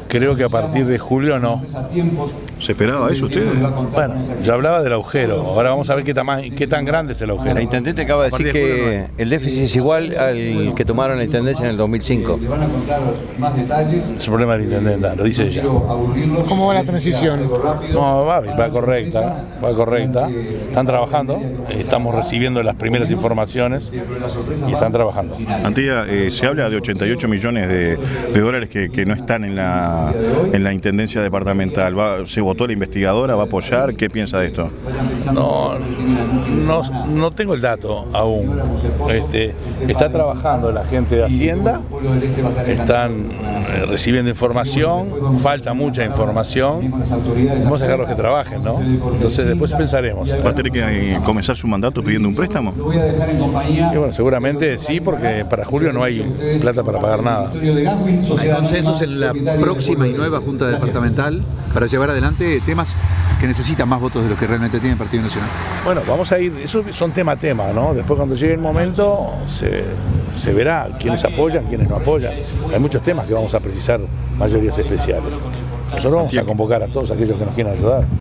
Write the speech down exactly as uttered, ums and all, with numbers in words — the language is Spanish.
creo que a partir de julio no. ¿Se esperaba eso usted? Bueno, yo hablaba del agujero, ahora vamos a ver qué tan, qué tan grande es el agujero. El intendente acaba de decir que el déficit es igual al que tomaron la intendencia en el dos mil cinco. Es un problema del intendente, lo dice ella. ¿Cómo va la transición? No, va, va correcta, va correcta. Están trabajando, estamos recibiendo las primeras informaciones y están trabajando. Antía, eh, se habla de ochenta y ocho millones de, de dólares que, que no están en la, en la intendencia departamental. Va, ¿se votó la investigadora? ¿Va a apoyar? ¿Qué piensa de esto? No, no, no tengo el dato aún. Este, está trabajando la gente de Hacienda, están eh, recibiendo información, falta mucha información. Vamos a dejar los que trabajen, ¿no? Entonces después pensaremos. ¿Va a tener que eh, comenzar su mandato pidiendo un préstamo? Y bueno, seguramente sí, porque para julio no hay plata para pagar nada. ¿Hay consensos en la próxima y nueva Junta Departamental para llevar adelante temas que necesitan más votos de los que realmente tiene el Partido Nacional? Bueno, vamos a ir, eso son tema a tema, ¿no? Después cuando llegue el momento se, se verá quiénes apoyan, quiénes no apoyan. Hay muchos temas que vamos a precisar mayorías especiales. Nosotros vamos a convocar a todos aquellos que nos quieran ayudar.